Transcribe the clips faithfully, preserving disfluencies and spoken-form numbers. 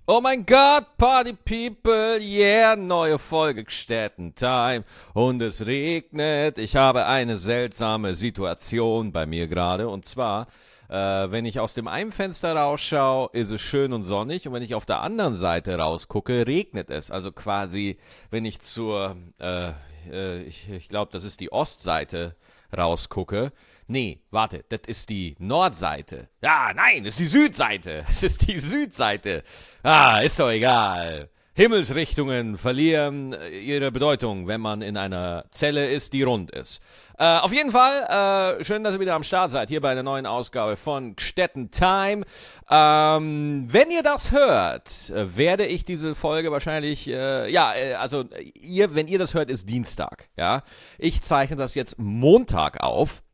Oh mein Gott, Party People, yeah, neue Folge Gstetten Time und es regnet. Ich habe eine seltsame Situation bei mir gerade und zwar, äh, wenn ich aus dem einen Fenster rausschaue, ist es schön und sonnig und wenn ich auf der anderen Seite rausgucke, regnet es. Also quasi, wenn ich zur, äh, äh, ich, ich glaube, das ist die Ostseite rausgucke. Nee, warte, das ist die Nordseite. Ja, nein, das ist die Südseite. Es ist die Südseite. Ah, ist doch egal. Himmelsrichtungen verlieren äh, ihre Bedeutung, wenn man in einer Zelle ist, die rund ist. Äh, auf jeden Fall, äh, schön, dass ihr wieder am Start seid, hier bei einer neuen Ausgabe von Gstetten Time. Ähm, wenn ihr das hört, äh, werde ich diese Folge wahrscheinlich, äh, ja, äh, also ihr, wenn ihr das hört, ist Dienstag, ja. Ich zeichne das jetzt Montag auf,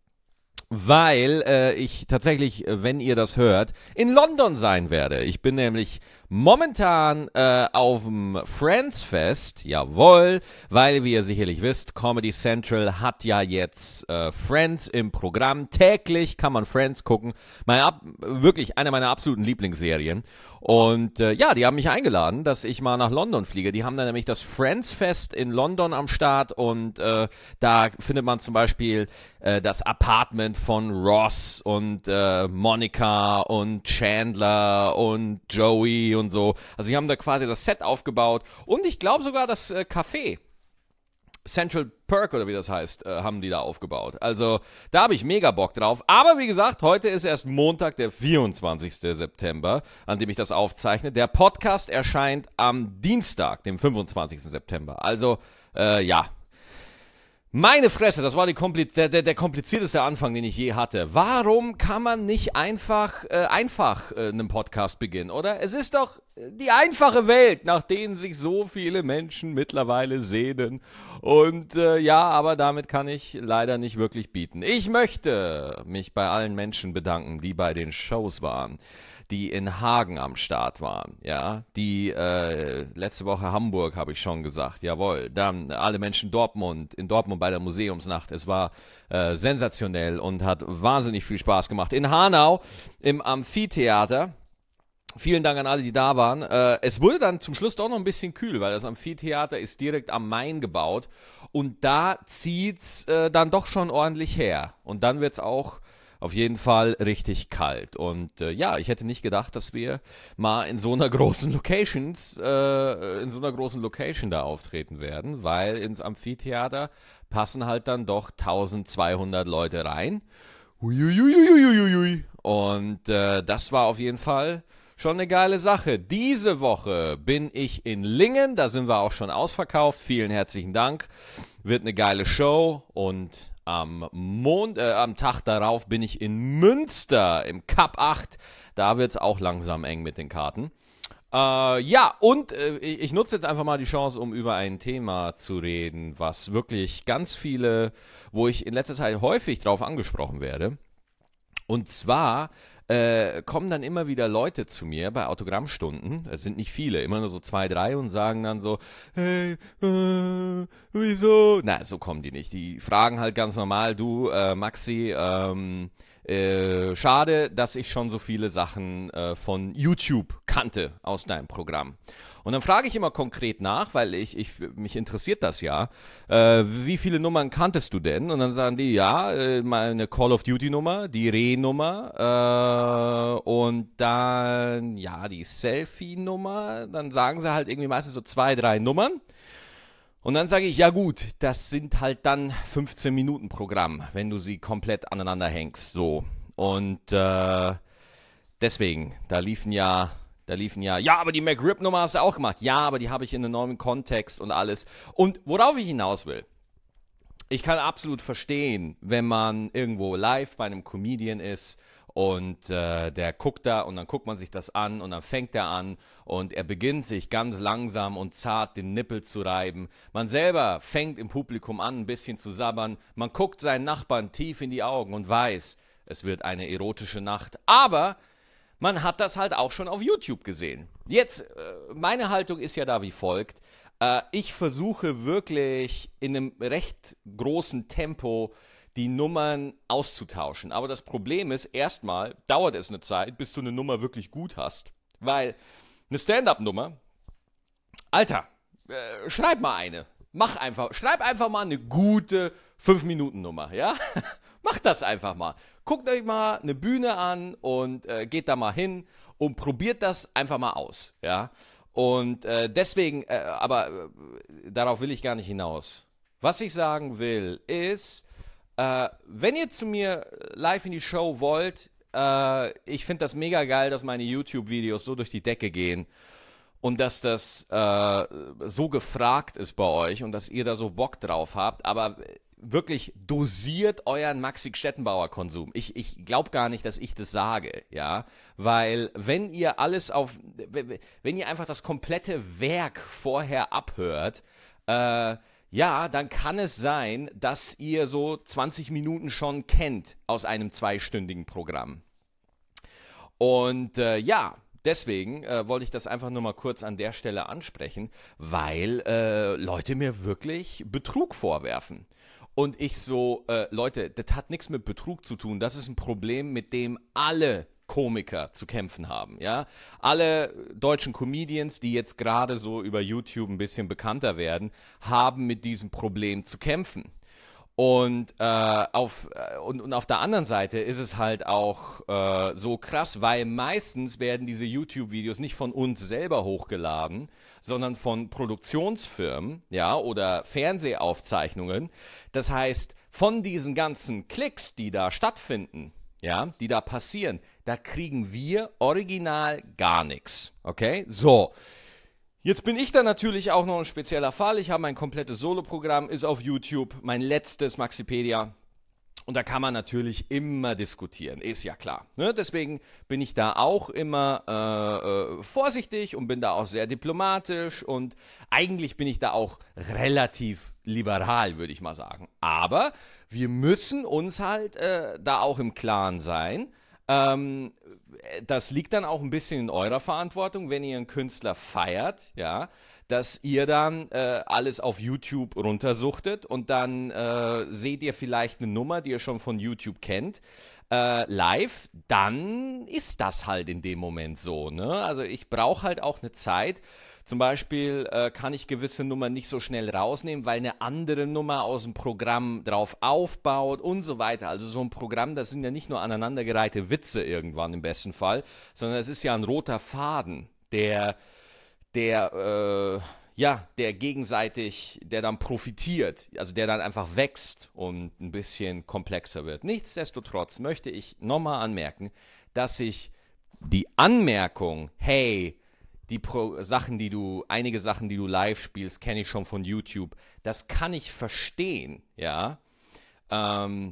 weil äh, ich tatsächlich, äh, wenn ihr das hört, in London sein werde. Ich bin nämlich momentan äh, auf dem Friends Fest, jawohl, weil, wie ihr sicherlich wisst, Comedy Central hat ja jetzt äh, Friends im Programm. Täglich kann man Friends gucken. Meine, ab- wirklich eine meiner absoluten Lieblingsserien. Und äh, ja, die haben mich eingeladen, dass ich mal nach London fliege. Die haben dann nämlich das Friends Fest in London am Start und äh, da findet man zum Beispiel äh, das Apartment von Ross und äh, Monica und Chandler und Joey und so. Also die haben da quasi das Set aufgebaut und ich glaube sogar das äh, Café. Central Perk oder wie das heißt, äh, haben die da aufgebaut. Also da habe ich mega Bock drauf. Aber wie gesagt, heute ist erst Montag, der vierundzwanzigste September, an dem ich das aufzeichne. Der Podcast erscheint am Dienstag, dem fünfundzwanzigsten September. Also äh, ja, meine Fresse, das war die kompliz der, der, der komplizierteste Anfang, den ich je hatte. Warum kann man nicht einfach, äh, einfach äh, einen Podcast beginnen, oder? Es ist doch die einfache Welt, nach denen sich so viele Menschen mittlerweile sehnen. Und äh, ja, aber damit kann ich leider nicht wirklich bieten. Ich möchte mich bei allen Menschen bedanken, die bei den Shows waren, die in Hagen am Start waren, ja, die äh, letzte Woche Hamburg, habe ich schon gesagt, jawohl, dann alle Menschen Dortmund, in Dortmund bei der Museumsnacht, es war äh, sensationell und hat wahnsinnig viel Spaß gemacht. In Hanau im Amphitheater, vielen Dank an alle, die da waren. Äh, es wurde dann zum Schluss doch noch ein bisschen kühl, weil das Amphitheater ist direkt am Main gebaut und da zieht's äh, dann doch schon ordentlich her und dann wird's auch auf jeden Fall richtig kalt. Und äh, ja, ich hätte nicht gedacht, dass wir mal in so einer großen Locations, äh, in so einer großen Location da auftreten werden, weil ins Amphitheater passen halt dann doch tausendzweihundert Leute rein. Huiuiuiuiuiui. Und äh, das war auf jeden Fall schon eine geile Sache. Diese Woche bin ich in Lingen, da sind wir auch schon ausverkauft. Vielen herzlichen Dank. Wird eine geile Show und am Mond, äh, am Tag darauf bin ich in Münster im Cup acht. Da wird es auch langsam eng mit den Karten. Äh, ja, und äh, ich, ich nutze jetzt einfach mal die Chance, um über ein Thema zu reden, was wirklich ganz viele, wo ich in letzter Zeit häufig drauf angesprochen werde. Und zwar äh, kommen dann immer wieder Leute zu mir bei Autogrammstunden, es sind nicht viele, immer nur so zwei, drei und sagen dann so, hey, äh, wieso? Na, so kommen die nicht. Die fragen halt ganz normal, du, äh, Maxi, ähm, äh, schade, dass ich schon so viele Sachen äh, von YouTube kannte aus deinem Programm. Und dann frage ich immer konkret nach, weil ich, ich mich interessiert das ja. Äh, wie viele Nummern kanntest du denn? Und dann sagen die, ja, äh, meine Call of Duty Nummer, die Reh-Nummer äh, und dann, ja, die Selfie-Nummer. Dann sagen sie halt irgendwie meistens so zwei, drei Nummern. Und dann sage ich, ja gut, das sind halt dann fünfzehn Minuten Programm, wenn du sie komplett aneinander hängst, so. Und äh, deswegen, da liefen ja, da liefen ja, ja, aber die McRib-Nummer hast du auch gemacht. Ja, aber die habe ich in einem neuen Kontext und alles. Und worauf ich hinaus will, ich kann absolut verstehen, wenn man irgendwo live bei einem Comedian ist und äh, der guckt da und dann guckt man sich das an und dann fängt er an und er beginnt sich ganz langsam und zart den Nippel zu reiben. Man selber fängt im Publikum an, ein bisschen zu sabbern. Man guckt seinen Nachbarn tief in die Augen und weiß, es wird eine erotische Nacht. Aber man hat das halt auch schon auf YouTube gesehen. Jetzt, äh, meine Haltung ist ja da wie folgt. Äh, ich versuche wirklich in einem recht großen Tempo die Nummern auszutauschen. Aber das Problem ist, erstmal dauert es eine Zeit, bis du eine Nummer wirklich gut hast. Weil eine Stand-up-Nummer. Alter, äh, schreib mal eine. Mach einfach, schreib einfach mal eine gute fünf Minuten Nummer, ja? Macht das einfach mal. Guckt euch mal eine Bühne an und äh, geht da mal hin und probiert das einfach mal aus, ja? Und äh, deswegen, äh, aber äh, darauf will ich gar nicht hinaus. Was ich sagen will, ist, äh, wenn ihr zu mir live in die Show wollt, äh, ich finde das mega geil, dass meine YouTube-Videos so durch die Decke gehen und dass das äh, so gefragt ist bei euch und dass ihr da so Bock drauf habt, aber wirklich dosiert euren Maxi Stettenbauer Konsum. Ich, ich glaube gar nicht, dass ich das sage, ja, weil wenn ihr alles auf, wenn ihr einfach das komplette Werk vorher abhört, äh, ja, dann kann es sein, dass ihr so zwanzig Minuten schon kennt aus einem zweistündigen Programm. Und äh, ja, deswegen äh, wollte ich das einfach nur mal kurz an der Stelle ansprechen, weil äh, Leute mir wirklich Betrug vorwerfen. Und ich so, äh, Leute, das hat nichts mit Betrug zu tun. Das ist ein Problem, mit dem alle Komiker zu kämpfen haben, ja. Alle deutschen Comedians, die jetzt gerade so über YouTube ein bisschen bekannter werden, haben mit diesem Problem zu kämpfen. Und, äh, auf, äh, und, und auf der anderen Seite ist es halt auch äh, so krass, weil meistens werden diese YouTube-Videos nicht von uns selber hochgeladen, sondern von Produktionsfirmen, ja, oder Fernsehaufzeichnungen. Das heißt, von diesen ganzen Klicks, die da stattfinden, ja, die da passieren, da kriegen wir original gar nichts, okay? So. Jetzt bin ich da natürlich auch noch ein spezieller Fall. Ich habe mein komplettes Soloprogramm, ist auf YouTube, mein letztes Maxipedia. Und da kann man natürlich immer diskutieren, ist ja klar. Ne? Deswegen bin ich da auch immer äh, äh, vorsichtig und bin da auch sehr diplomatisch. Und eigentlich bin ich da auch relativ liberal, würde ich mal sagen. Aber wir müssen uns halt äh, da auch im Klaren sein. Ähm, das liegt dann auch ein bisschen in eurer Verantwortung, wenn ihr einen Künstler feiert, ja, dass ihr dann äh, alles auf YouTube runtersuchtet und dann äh, seht ihr vielleicht eine Nummer, die ihr schon von YouTube kennt, äh, live, dann ist das halt in dem Moment so, ne? Also ich brauche halt auch eine Zeit. Zum Beispiel äh, kann ich gewisse Nummern nicht so schnell rausnehmen, weil eine andere Nummer aus dem Programm drauf aufbaut und so weiter. Also so ein Programm, das sind ja nicht nur aneinandergereihte Witze irgendwann im besten Fall, sondern es ist ja ein roter Faden, der, der, äh, ja, der gegenseitig, der dann profitiert, also der dann einfach wächst und ein bisschen komplexer wird. Nichtsdestotrotz möchte ich nochmal anmerken, dass ich die Anmerkung, hey, die Pro Sachen, die du, einige Sachen, die du live spielst, kenne ich schon von YouTube. Das kann ich verstehen, ja. Ähm,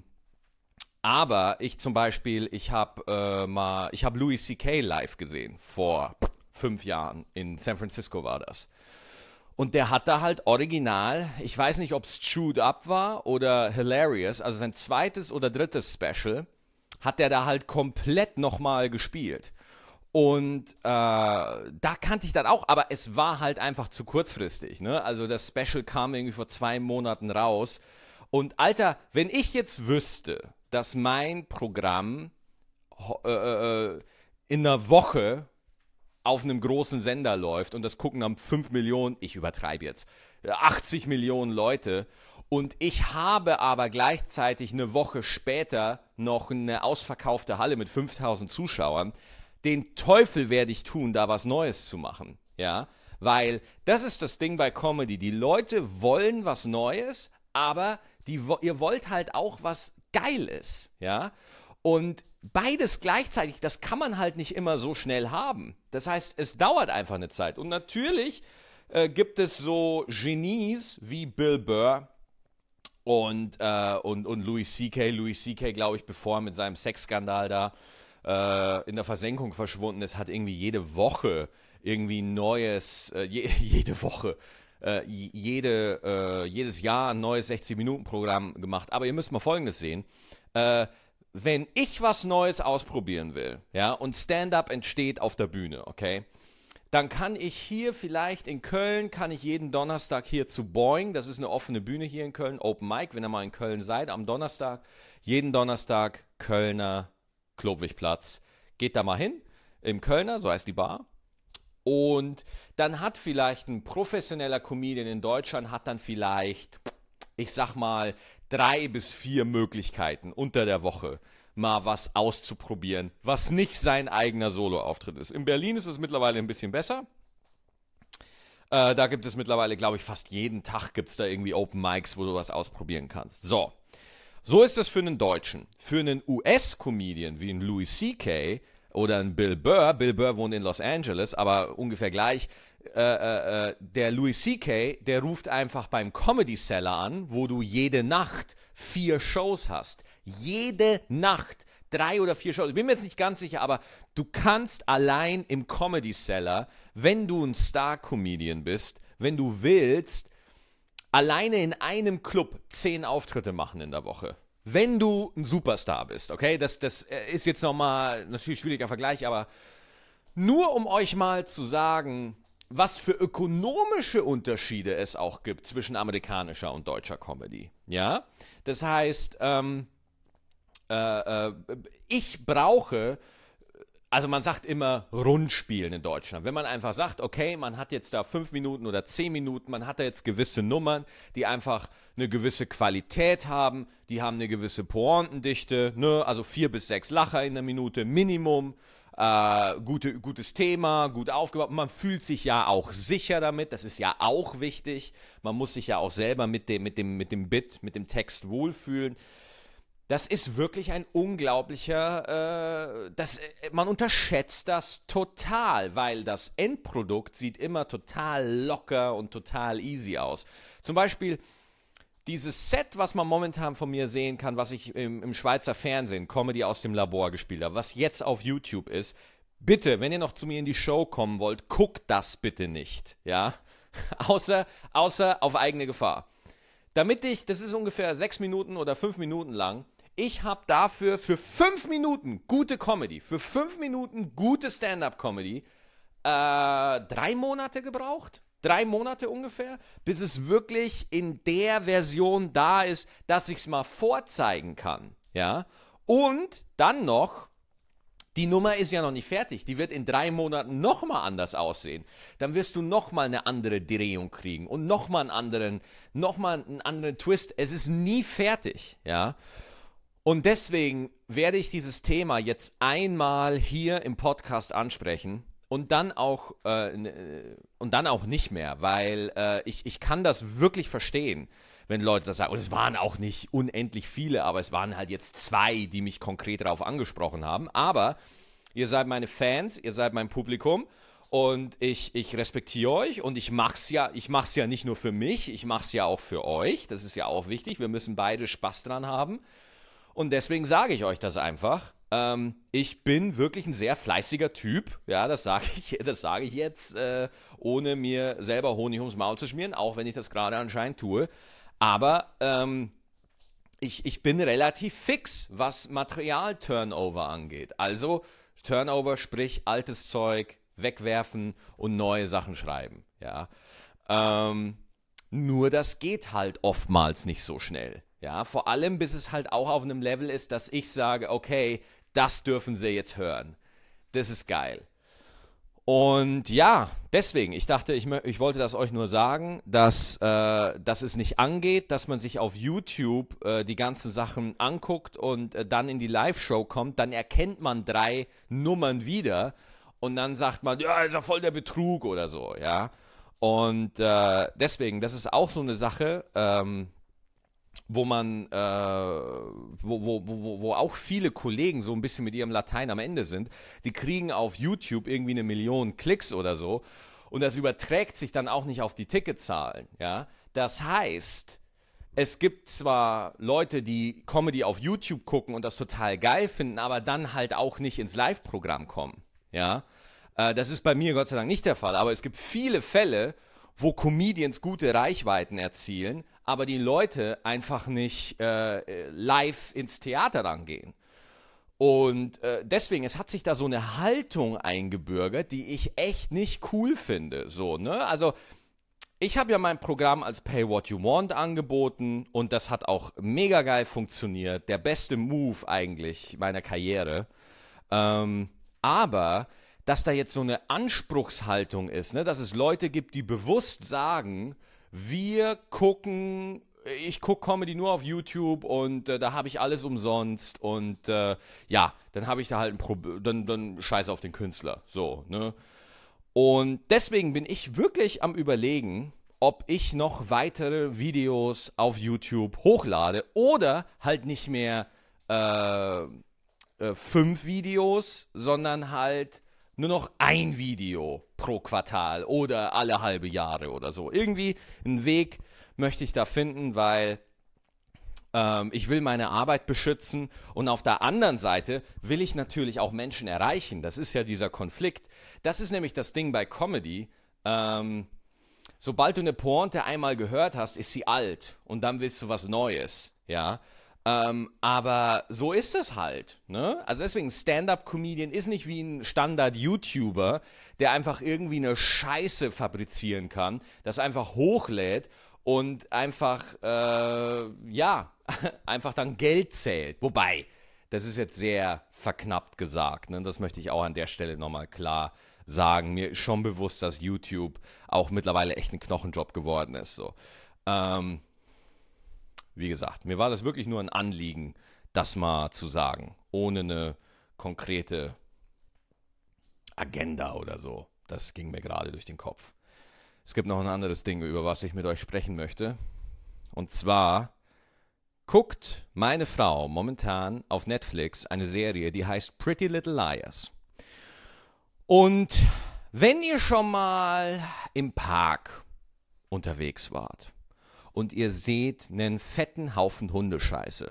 aber ich zum Beispiel, ich habe äh, mal, ich habe Louis C K live gesehen vor fünf Jahren in San Francisco war das. Und der hat da halt original, ich weiß nicht, ob es Chewed Up war oder Hilarious, also sein zweites oder drittes Special, hat der da halt komplett nochmal gespielt. Und äh, da kannte ich dann auch, aber es war halt einfach zu kurzfristig. Ne? Also das Special kam irgendwie vor zwei Monaten raus. Und Alter, wenn ich jetzt wüsste, dass mein Programm äh, äh, in einer Woche auf einem großen Sender läuft und das gucken dann fünf Millionen, ich übertreibe jetzt, achtzig Millionen Leute und ich habe aber gleichzeitig eine Woche später noch eine ausverkaufte Halle mit fünftausend Zuschauern, den Teufel werde ich tun, da was Neues zu machen, ja, weil das ist das Ding bei Comedy, die Leute wollen was Neues, aber die, ihr wollt halt auch was Geiles, ja, und beides gleichzeitig, das kann man halt nicht immer so schnell haben. Das heißt, es dauert einfach eine Zeit. Und natürlich äh, gibt es so Genies wie Bill Burr und, äh, und, und Louis C K. Louis C K, glaube ich, bevor er mit seinem Sexskandal da äh, in der Versenkung verschwunden ist, hat irgendwie jede Woche irgendwie neues, äh, je, jede Woche, äh, jede, äh, jedes Jahr ein neues sechzig-Minuten-Programm gemacht. Aber ihr müsst mal Folgendes sehen. Äh, Wenn ich was Neues ausprobieren will, ja, und Stand-up entsteht auf der Bühne, okay, dann kann ich hier vielleicht in Köln, kann ich jeden Donnerstag hier zu Boing, das ist eine offene Bühne hier in Köln, Open Mic, wenn ihr mal in Köln seid, am Donnerstag, jeden Donnerstag Kölner Klobwigplatz, geht da mal hin, im Kölner, so heißt die Bar, Und dann hat vielleicht ein professioneller Comedian in Deutschland, hat dann vielleicht, ich sag mal, drei bis vier Möglichkeiten unter der Woche mal was auszuprobieren, was nicht sein eigener Solo-Auftritt ist. In Berlin ist es mittlerweile ein bisschen besser. Äh, da gibt es mittlerweile, glaube ich, fast jeden Tag gibt es da irgendwie Open Mics, wo du was ausprobieren kannst. So, so ist es für einen Deutschen. Für einen U S-Comedian wie ein Louis C K oder ein Bill Burr, Bill Burr wohnt in Los Angeles, aber ungefähr gleich, äh, äh, der Louis C K, der ruft einfach beim Comedy Cellar an, wo du jede Nacht vier Shows hast. Jede Nacht drei oder vier Shows. Ich bin mir jetzt nicht ganz sicher, aber du kannst allein im Comedy Cellar, wenn du ein Star-Comedian bist, wenn du willst, alleine in einem Club zehn Auftritte machen in der Woche. Wenn du ein Superstar bist, okay? Das, das ist jetzt nochmal natürlich ein schwieriger Vergleich, aber nur um euch mal zu sagen, was für ökonomische Unterschiede es auch gibt zwischen amerikanischer und deutscher Comedy. Ja? Das heißt, ähm, äh, äh, ich brauche, also man sagt immer Rundspielen in Deutschland. Wenn man einfach sagt, okay, man hat jetzt da fünf Minuten oder zehn Minuten, man hat da jetzt gewisse Nummern, die einfach eine gewisse Qualität haben, die haben eine gewisse Pointendichte, ne? Also vier bis sechs Lacher in der Minute Minimum, äh, gute, gutes Thema, gut aufgebaut. Man fühlt sich ja auch sicher damit, das ist ja auch wichtig. Man muss sich ja auch selber mit dem, mit dem, mit dem Bit, mit dem Text wohlfühlen. Das ist wirklich ein unglaublicher, äh, das, man unterschätzt das total, weil das Endprodukt sieht immer total locker und total easy aus. Zum Beispiel dieses Set, was man momentan von mir sehen kann, was ich im, im Schweizer Fernsehen, Comedy aus dem Labor gespielt habe, was jetzt auf YouTube ist, bitte, wenn ihr noch zu mir in die Show kommen wollt, guckt das bitte nicht, ja, außer, außer auf eigene Gefahr. Damit ich, das ist ungefähr sechs Minuten oder fünf Minuten lang, ich habe dafür für fünf Minuten gute Comedy, für fünf Minuten gute Stand-up-Comedy, äh, drei Monate gebraucht. Drei Monate ungefähr, bis es wirklich in der Version da ist, dass ich es mal vorzeigen kann. Ja? Und dann noch, die Nummer ist ja noch nicht fertig. Die wird in drei Monaten nochmal anders aussehen. Dann wirst du nochmal eine andere Drehung kriegen und nochmal einen anderen, nochmal einen anderen Twist. Es ist nie fertig. Ja? Und deswegen werde ich dieses Thema jetzt einmal hier im Podcast ansprechen und dann auch, äh, und dann auch nicht mehr, weil äh, ich, ich kann das wirklich verstehen, wenn Leute das sagen. Und es waren auch nicht unendlich viele, aber es waren halt jetzt zwei, die mich konkret darauf angesprochen haben. Aber ihr seid meine Fans, ihr seid mein Publikum und ich, ich respektiere euch und ich mach's ja, ich mach's ja nicht nur für mich, ich mach's ja auch für euch. Das ist ja auch wichtig. Wir müssen beide Spaß dran haben. Und deswegen sage ich euch das einfach. Ähm, ich bin wirklich ein sehr fleißiger Typ. Ja, das sage ich, das sage ich jetzt, äh, ohne mir selber Honig ums Maul zu schmieren, auch wenn ich das gerade anscheinend tue. Aber ähm, ich, ich bin relativ fix, was Material-Turnover angeht. Also Turnover, sprich altes Zeug wegwerfen und neue Sachen schreiben. Ja. Ähm, nur das geht halt oftmals nicht so schnell. Ja, vor allem, bis es halt auch auf einem Level ist, dass ich sage, okay, das dürfen sie jetzt hören. Das ist geil. Und ja, deswegen, ich dachte, ich, ich wollte das euch nur sagen, dass, äh, dass es nicht angeht, dass man sich auf YouTube äh, die ganzen Sachen anguckt und äh, dann in die Live-Show kommt, dann erkennt man drei Nummern wieder und dann sagt man, ja, ist ja voll der Betrug oder so, ja. Und äh, deswegen, das ist auch so eine Sache, ähm, wo man, äh, wo, wo, wo, wo auch viele Kollegen so ein bisschen mit ihrem Latein am Ende sind, die kriegen auf YouTube irgendwie eine Million Klicks oder so und das überträgt sich dann auch nicht auf die Ticketzahlen, ja. Das heißt, es gibt zwar Leute, die Comedy auf YouTube gucken und das total geil finden, aber dann halt auch nicht ins Live-Programm kommen, ja. Äh, das ist bei mir Gott sei Dank nicht der Fall, aber es gibt viele Fälle, wo Comedians gute Reichweiten erzielen, aber die Leute einfach nicht äh, live ins Theater rangehen. Und äh, deswegen, es hat sich da so eine Haltung eingebürgert, die ich echt nicht cool finde. So, ne? Also, ich habe ja mein Programm als Pay What You Want angeboten und das hat auch mega geil funktioniert. Der beste Move eigentlich meiner Karriere. Ähm, aber dass da jetzt so eine Anspruchshaltung ist, ne? Dass es Leute gibt, die bewusst sagen, wir gucken, ich gucke Comedy nur auf YouTube und äh, da habe ich alles umsonst und äh, ja, dann habe ich da halt ein Problem, dann, dann scheiß auf den Künstler, so, ne? Und deswegen bin ich wirklich am Überlegen, ob ich noch weitere Videos auf YouTube hochlade oder halt nicht mehr äh, äh, fünf Videos, sondern halt nur noch ein Video pro Quartal oder alle halbe Jahre oder so. Irgendwie einen Weg möchte ich da finden, weil ähm, ich will meine Arbeit beschützen und auf der anderen Seite will ich natürlich auch Menschen erreichen. Das ist ja dieser Konflikt. Das ist nämlich das Ding bei Comedy. Ähm, sobald du eine Pointe einmal gehört hast, ist sie alt und dann willst du was Neues, ja. Ähm, aber so ist es halt, ne? Also deswegen, Stand-Up-Comedian ist nicht wie ein Standard-YouTuber, der einfach irgendwie eine Scheiße fabrizieren kann, das einfach hochlädt und einfach, äh, ja, einfach dann Geld zählt. Wobei, das ist jetzt sehr verknappt gesagt, ne? Das möchte ich auch an der Stelle nochmal klar sagen. Mir ist schon bewusst, dass YouTube auch mittlerweile echt ein Knochenjob geworden ist, so. Ähm, Wie gesagt, mir war das wirklich nur ein Anliegen, das mal zu sagen, ohne eine konkrete Agenda oder so. Das ging mir gerade durch den Kopf. Es gibt noch ein anderes Ding, über was ich mit euch sprechen möchte. Und zwar guckt meine Frau momentan auf Netflix eine Serie, die heißt Pretty Little Liars. Und wenn ihr schon mal im Park unterwegs wart und ihr seht einen fetten Haufen Hundescheiße,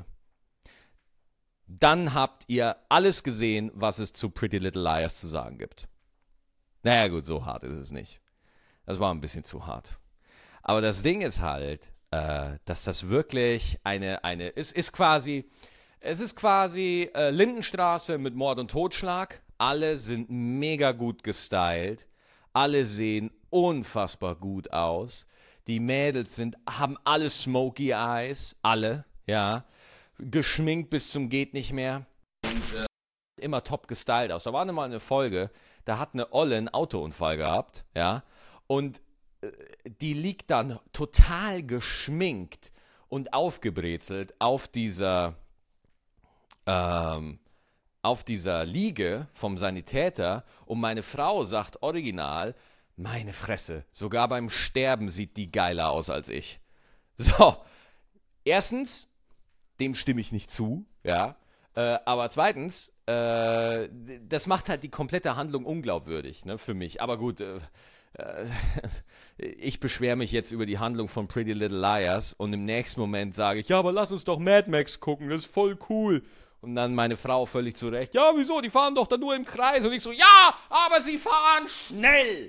dann habt ihr alles gesehen, was es zu Pretty Little Liars zu sagen gibt. Naja gut, so hart ist es nicht. Das war ein bisschen zu hart. Aber das Ding ist halt, äh, dass das wirklich eine, eine, es ist quasi, es ist quasi äh, Lindenstraße mit Mord und Totschlag. Alle sind mega gut gestylt. Alle sehen unfassbar gut aus. Die Mädels sind, haben alle Smoky Eyes, alle, ja, geschminkt bis zum geht nicht mehr und äh, immer top gestylt aus. Da war mal eine Folge, da hat eine Olle einen Autounfall gehabt, ja, und äh, die liegt dann total geschminkt und aufgebrezelt auf dieser, ähm, auf dieser Liege vom Sanitäter und meine Frau sagt original, meine Fresse, sogar beim Sterben sieht die geiler aus als ich. So, erstens, dem stimme ich nicht zu, ja. Äh, aber zweitens, äh, das macht halt die komplette Handlung unglaubwürdig, ne, für mich. Aber gut, äh, äh, ich beschwere mich jetzt über die Handlung von Pretty Little Liars und im nächsten Moment sage ich, ja, aber lass uns doch Mad Max gucken, das ist voll cool. Und dann meine Frau völlig zurecht, ja, wieso, die fahren doch da nur im Kreis. Und ich so, ja, aber sie fahren schnell.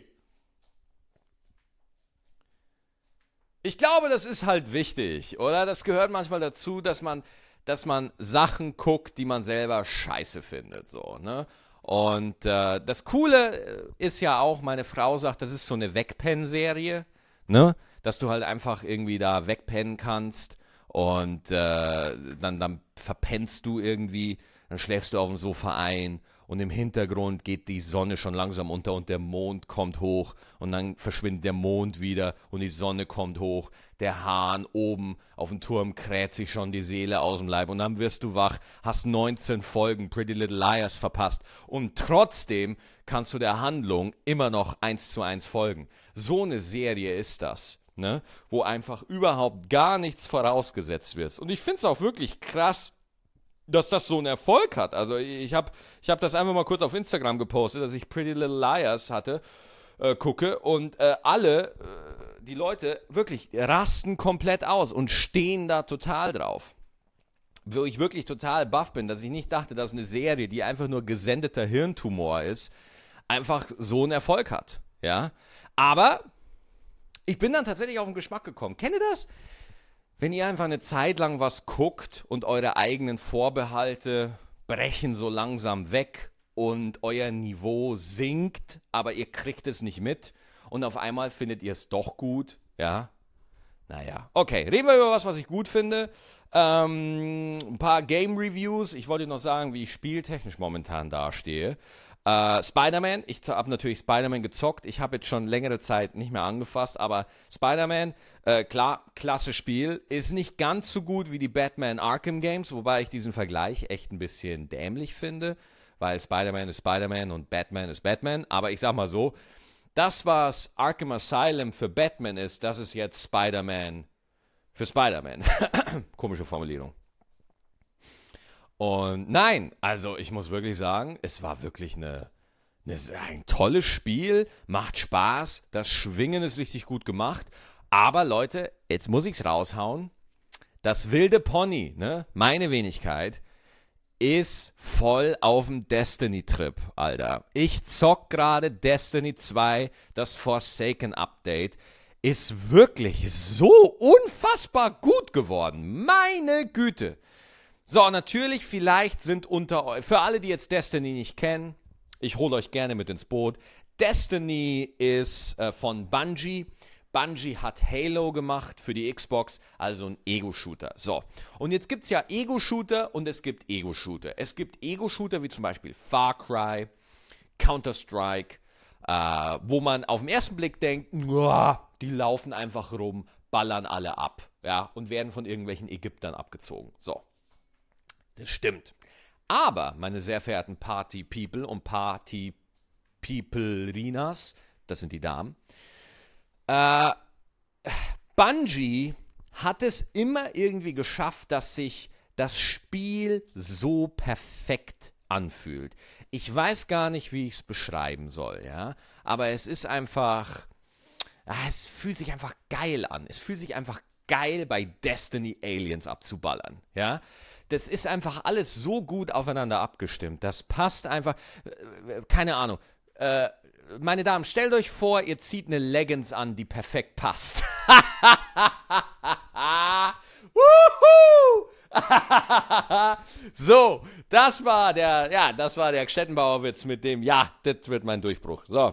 Ich glaube, das ist halt wichtig, oder? Das gehört manchmal dazu, dass man, dass man Sachen guckt, die man selber scheiße findet, so, ne? Und äh, das Coole ist ja auch, meine Frau sagt, das ist so eine Wegpennen-Serie, ne? Dass du halt einfach irgendwie da wegpennen kannst und äh, dann, dann verpennst du irgendwie, dann schläfst du auf dem Sofa ein und im Hintergrund geht die Sonne schon langsam unter und der Mond kommt hoch und dann verschwindet der Mond wieder und die Sonne kommt hoch. Der Hahn oben auf dem Turm kräht sich schon die Seele aus dem Leib und dann wirst du wach, hast neunzehn Folgen Pretty Little Liars verpasst und trotzdem kannst du der Handlung immer noch eins zu eins folgen. So eine Serie ist das, ne? Wo einfach überhaupt gar nichts vorausgesetzt wird. Und ich finde es auch wirklich krass, dass das so einen Erfolg hat. Also ich habe ich hab das einfach mal kurz auf Instagram gepostet, dass ich Pretty Little Liars hatte, äh, gucke und äh, alle, äh, die Leute wirklich rasten komplett aus und stehen da total drauf. Wo ich wirklich total baff bin, dass ich nicht dachte, dass eine Serie, die einfach nur gesendeter Hirntumor ist, einfach so einen Erfolg hat. Ja? Aber ich bin dann tatsächlich auf den Geschmack gekommen. Kennt ihr das? Wenn ihr einfach eine Zeit lang was guckt und eure eigenen Vorbehalte brechen so langsam weg und euer Niveau sinkt, aber ihr kriegt es nicht mit und auf einmal findet ihr es doch gut, ja, Naja, okay, reden wir über was, was ich gut finde. Ähm, ein paar Game Reviews. Ich wollte noch sagen, wie ich spieltechnisch momentan dastehe. Äh, Spider-Man, ich habe natürlich Spider-Man gezockt. Ich habe jetzt schon längere Zeit nicht mehr angefasst, aber Spider-Man, äh, klar, klasse Spiel. Ist nicht ganz so gut wie die Batman Arkham Games, wobei ich diesen Vergleich echt ein bisschen dämlich finde, weil Spider-Man ist Spider-Man und Batman ist Batman. Aber ich sag mal so, das, was Arkham Asylum für Batman ist, das ist jetzt Spider-Man für Spider-Man. Komische Formulierung. Und nein, also ich muss wirklich sagen, es war wirklich eine, eine, ein tolles Spiel, macht Spaß, das Schwingen ist richtig gut gemacht. Aber Leute, jetzt muss ich es raushauen, das wilde Pony, ne, meine Wenigkeit, ist voll auf dem Destiny-Trip, Alter. Ich zock gerade Destiny zwei, das Forsaken Update. Ist wirklich so unfassbar gut geworden. Meine Güte. So, natürlich, vielleicht sind unter euch, für alle, die jetzt Destiny nicht kennen, ich hole euch gerne mit ins Boot. Destiny ist äh, von Bungie. Bungie hat Halo gemacht für die Xbox, also ein Ego-Shooter. So, und jetzt gibt es ja Ego-Shooter und es gibt Ego-Shooter. Es gibt Ego-Shooter wie zum Beispiel Far Cry, Counter-Strike, äh, wo man auf den ersten Blick denkt, die laufen einfach rum, ballern alle ab, ja, und werden von irgendwelchen Ägyptern abgezogen. So, das stimmt. Aber, meine sehr verehrten Party-People und Party-People-Rinas, das sind die Damen, Äh, Bungie hat es immer irgendwie geschafft, dass sich das Spiel so perfekt anfühlt. Ich weiß gar nicht, wie ich es beschreiben soll, ja, aber es ist einfach, ah, es fühlt sich einfach geil an. Es fühlt sich einfach geil, bei Destiny Aliens abzuballern, ja. Das ist einfach alles so gut aufeinander abgestimmt. Das passt einfach, äh, keine Ahnung, äh, meine Damen, stellt euch vor, ihr zieht eine Leggings an, die perfekt passt. So, das war der, ja, das war der Stettenbauer-Witz mit dem, ja, das wird mein Durchbruch. So,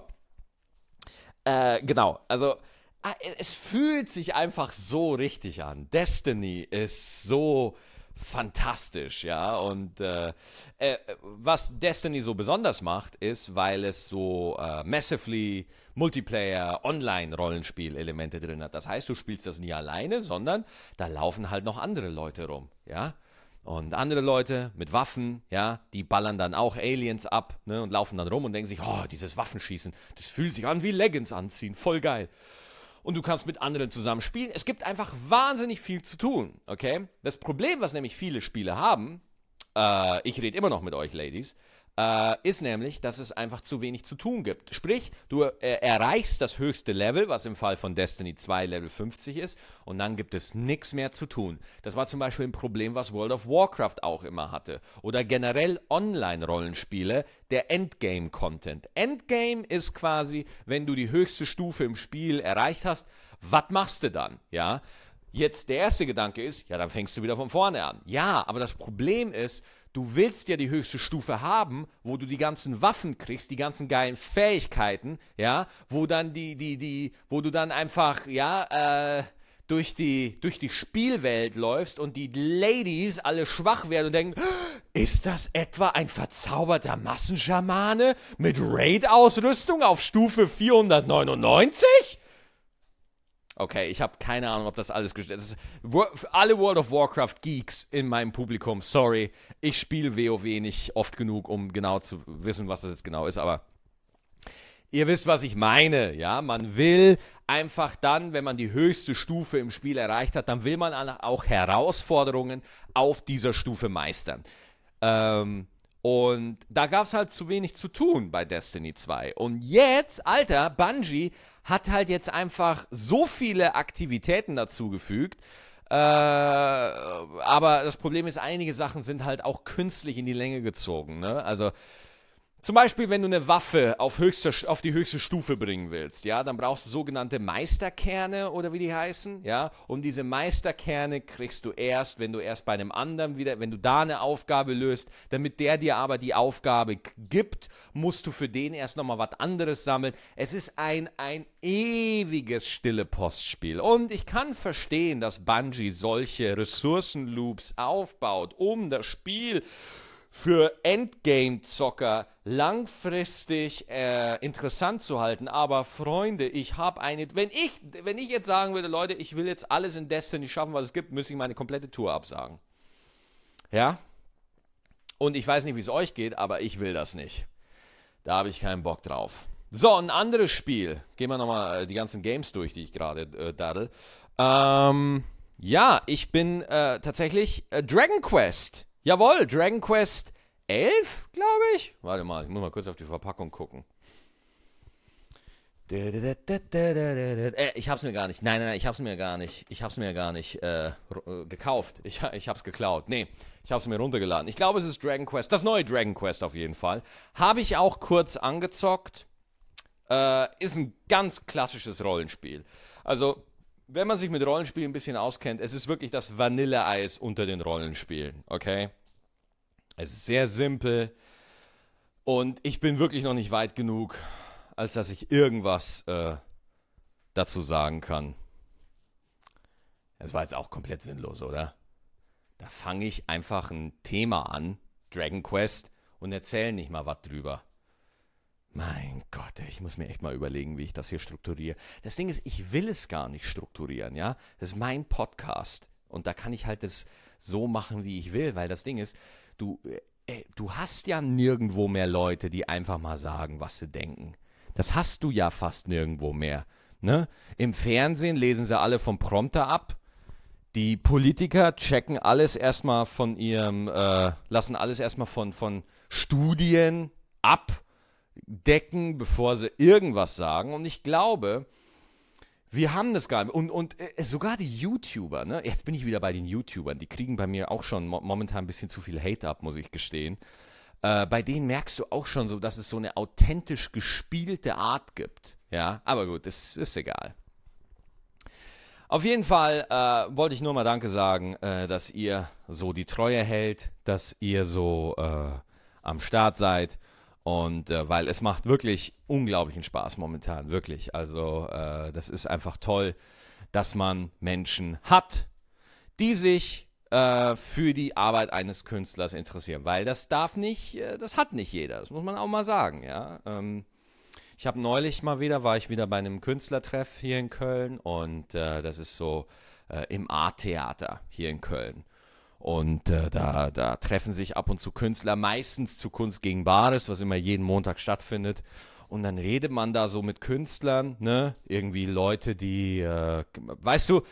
äh, genau, also es fühlt sich einfach so richtig an. Destiny ist so fantastisch, ja, und äh, äh, was Destiny so besonders macht, ist, weil es so äh, massively Multiplayer, Online-Rollenspiel-Elemente drin hat. Das heißt, du spielst das nie alleine, sondern da laufen halt noch andere Leute rum, ja. Und andere Leute mit Waffen, ja, die ballern dann auch Aliens ab, ne, und laufen dann rum und denken sich, oh, dieses Waffenschießen, das fühlt sich an wie Leggings anziehen, voll geil. Und du kannst mit anderen zusammen spielen. Es gibt einfach wahnsinnig viel zu tun, okay? Das Problem, was nämlich viele Spiele haben, äh, ich rede immer noch mit euch, Ladies, äh, ist nämlich, dass es einfach zu wenig zu tun gibt. Sprich, du äh, erreichst das höchste Level, was im Fall von Destiny zwei Level fünfzig ist, und dann gibt es nichts mehr zu tun. Das war zum Beispiel ein Problem, was World of Warcraft auch immer hatte. Oder generell Online-Rollenspiele, der Endgame-Content. Endgame ist quasi, wenn du die höchste Stufe im Spiel erreicht hast, was machst du dann? Ja, jetzt der erste Gedanke ist, ja, dann fängst du wieder von vorne an. Ja, aber das Problem ist, du willst ja die höchste Stufe haben, wo du die ganzen Waffen kriegst, die ganzen geilen Fähigkeiten, ja, wo dann die, die, die, wo du dann einfach, ja, äh, durch die, durch die Spielwelt läufst und die Ladies alle schwach werden und denken, ist das etwa ein verzauberter Massenschamane mit Raid-Ausrüstung auf Stufe vierhundertneunundneunzig? Okay, ich habe keine Ahnung, ob das alles gestellt ist. Für alle World of Warcraft Geeks in meinem Publikum, sorry, ich spiele WoW nicht oft genug, um genau zu wissen, was das jetzt genau ist, aber ihr wisst, was ich meine, ja, man will einfach dann, wenn man die höchste Stufe im Spiel erreicht hat, dann will man auch Herausforderungen auf dieser Stufe meistern. Ähm, und da gab es halt zu wenig zu tun bei Destiny zwei. Und jetzt, Alter, Bungie hat halt jetzt einfach so viele Aktivitäten dazugefügt. Äh, aber das Problem ist, einige Sachen sind halt auch künstlich in die Länge gezogen. Ne? Also Zum Beispiel, wenn du eine Waffe auf, höchster, auf die höchste Stufe bringen willst, ja, dann brauchst du sogenannte Meisterkerne oder wie die heißen, ja, und diese Meisterkerne kriegst du erst, wenn du erst bei einem anderen wieder, wenn du da eine Aufgabe löst, damit der dir aber die Aufgabe gibt, musst du für den erst nochmal was anderes sammeln. Es ist ein, ein ewiges stille Postspiel und ich kann verstehen, dass Bungie solche Ressourcenloops aufbaut, um das Spiel für Endgame-Zocker langfristig äh, interessant zu halten. Aber Freunde, ich habe eine... Wenn ich, wenn ich jetzt sagen würde, Leute, ich will jetzt alles in Destiny schaffen, was es gibt, müsste ich meine komplette Tour absagen. Ja? Und ich weiß nicht, wie es euch geht, aber ich will das nicht. Da habe ich keinen Bock drauf. So, ein anderes Spiel. Gehen wir nochmal die ganzen Games durch, die ich gerade äh, daddel. Ähm, ja, ich bin äh, tatsächlich äh, Dragon Quest. Jawohl, Dragon Quest elf, glaube ich. Warte mal, ich muss mal kurz auf die Verpackung gucken. Äh, ich hab's mir gar nicht. Nein, nein, nein, ich hab's mir gar nicht. Ich hab's mir gar nicht äh, gekauft. Ich, ich hab's geklaut. Nee, ich hab's mir runtergeladen. Ich glaube, es ist Dragon Quest. Das neue Dragon Quest auf jeden Fall. Habe ich auch kurz angezockt. Äh, ist ein ganz klassisches Rollenspiel. Also, wenn man sich mit Rollenspielen ein bisschen auskennt, es ist wirklich das Vanilleeis unter den Rollenspielen, okay? Es ist sehr simpel und ich bin wirklich noch nicht weit genug, als dass ich irgendwas äh, dazu sagen kann. Das war jetzt auch komplett sinnlos, oder? Da fange ich einfach ein Thema an, Dragon Quest, und erzähle nicht mal was drüber. Mein Gott, ich muss mir echt mal überlegen, wie ich das hier strukturiere. Das Ding ist, ich will es gar nicht strukturieren, ja. Das ist mein Podcast und da kann ich halt das so machen, wie ich will, weil das Ding ist, du, äh, du hast ja nirgendwo mehr Leute, die einfach mal sagen, was sie denken. Das hast du ja fast nirgendwo mehr, ne? Im Fernsehen lesen sie alle vom Prompter ab. Die Politiker checken alles erstmal von ihrem, äh, lassen alles erstmal von, von Studien ab. Decken, bevor sie irgendwas sagen. Und ich glaube, wir haben das gar nicht. Und, und äh, sogar die YouTuber, ne? Jetzt bin ich wieder bei den YouTubern, die kriegen bei mir auch schon mo- momentan ein bisschen zu viel Hate ab, muss ich gestehen. Äh, bei denen merkst du auch schon so, dass es so eine authentisch gespielte Art gibt. Ja, aber gut, das ist egal. Auf jeden Fall äh, wollte ich nur mal Danke sagen, äh, dass ihr so die Treue hält, dass ihr so äh, am Start seid. Und äh, weil es macht wirklich unglaublichen Spaß momentan, wirklich. Also äh, das ist einfach toll, dass man Menschen hat, die sich äh, für die Arbeit eines Künstlers interessieren. Weil das darf nicht, äh, das hat nicht jeder, das muss man auch mal sagen, ja. Ähm, ich habe neulich mal wieder, war ich wieder bei einem Künstlertreff hier in Köln und äh, das ist so äh, im Art-Theater hier in Köln. Und äh, da, da treffen sich ab und zu Künstler, meistens zu Kunst gegen Bares, was immer jeden Montag stattfindet. Und dann redet man da so mit Künstlern, ne? Irgendwie Leute, die, äh, weißt du,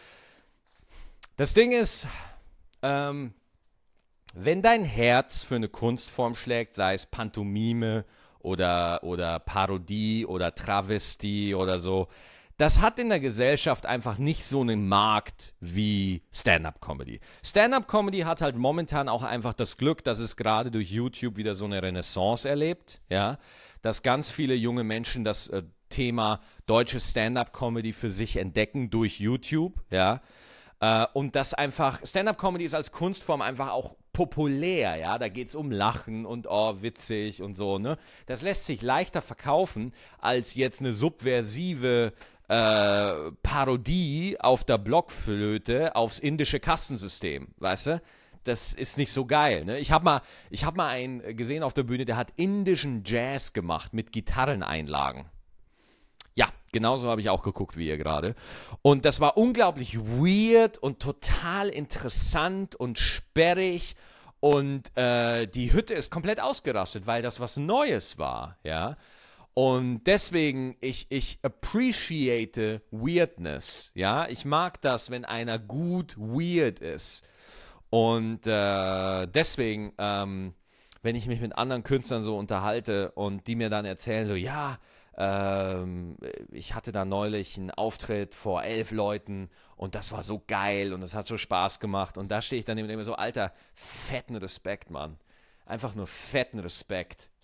das Ding ist, ähm, wenn dein Herz für eine Kunstform schlägt, sei es Pantomime oder, oder Parodie oder Travestie oder so, das hat in der Gesellschaft einfach nicht so einen Markt wie Stand-Up-Comedy. Stand-Up-Comedy hat halt momentan auch einfach das Glück, dass es gerade durch YouTube wieder so eine Renaissance erlebt, ja, dass ganz viele junge Menschen das äh, Thema deutsche Stand-Up-Comedy für sich entdecken durch YouTube, ja, äh, und das einfach, Stand-Up-Comedy ist als Kunstform einfach auch populär, ja, da geht es um Lachen und oh, witzig und so, ne, das lässt sich leichter verkaufen als jetzt eine subversive Äh, Parodie auf der Blockflöte aufs indische Kastensystem, weißt du? Das ist nicht so geil, ne? Ich habe mal, ich hab mal einen gesehen auf der Bühne, der hat indischen Jazz gemacht mit Gitarreneinlagen. Ja, genauso habe ich auch geguckt wie ihr gerade. Und das war unglaublich weird und total interessant und sperrig. Und äh, die Hütte ist komplett ausgerastet, weil das was Neues war, ja. Und deswegen, ich, ich appreciate Weirdness, ja. Ich mag das, wenn einer gut weird ist. Und äh, deswegen, ähm, wenn ich mich mit anderen Künstlern so unterhalte und die mir dann erzählen, so, ja, ähm, ich hatte da neulich einen Auftritt vor elf Leuten und das war so geil und das hat so Spaß gemacht. Und da stehe ich dann immer so, Alter, fetten Respekt, Mann. Einfach nur fetten Respekt.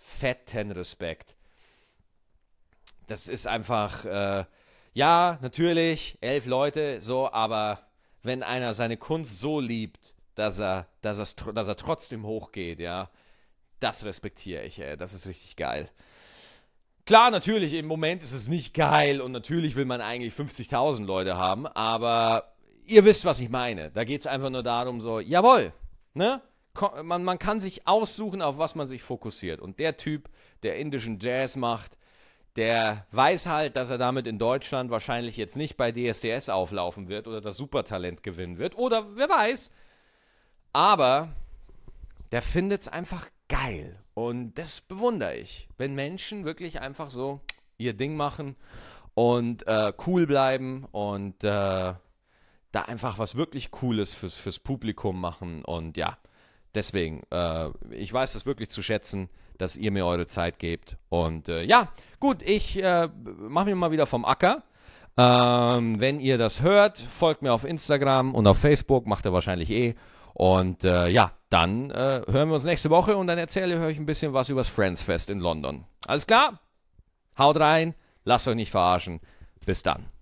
fetten Respekt. Das ist einfach, äh, ja, natürlich, elf Leute, so, aber wenn einer seine Kunst so liebt, dass er, dass er's tr- dass er trotzdem hochgeht, ja, das respektiere ich, ey. Das ist richtig geil. Klar, natürlich, im Moment ist es nicht geil und natürlich will man eigentlich fünfzigtausend Leute haben, aber ihr wisst, was ich meine. Da geht es einfach nur darum, so, jawohl, ne? Ko- Man, man kann sich aussuchen, auf was man sich fokussiert. Und der Typ, der indischen Jazz macht, der weiß halt, dass er damit in Deutschland wahrscheinlich jetzt nicht bei D S D S auflaufen wird oder das Supertalent gewinnen wird. Oder wer weiß. Aber der findet es einfach geil. Und das bewundere ich. Wenn Menschen wirklich einfach so ihr Ding machen und äh, cool bleiben und äh, da einfach was wirklich Cooles fürs, fürs Publikum machen. Und ja, deswegen, äh, ich weiß das wirklich zu schätzen, dass ihr mir eure Zeit gebt. Und äh, ja, gut, ich äh, mache mich mal wieder vom Acker. Ähm, wenn ihr das hört, folgt mir auf Instagram und auf Facebook, macht ihr wahrscheinlich eh. Und äh, ja, dann äh, hören wir uns nächste Woche und dann erzähle ich euch ein bisschen was über das Friends Fest in London. Alles klar? Haut rein, lasst euch nicht verarschen. Bis dann.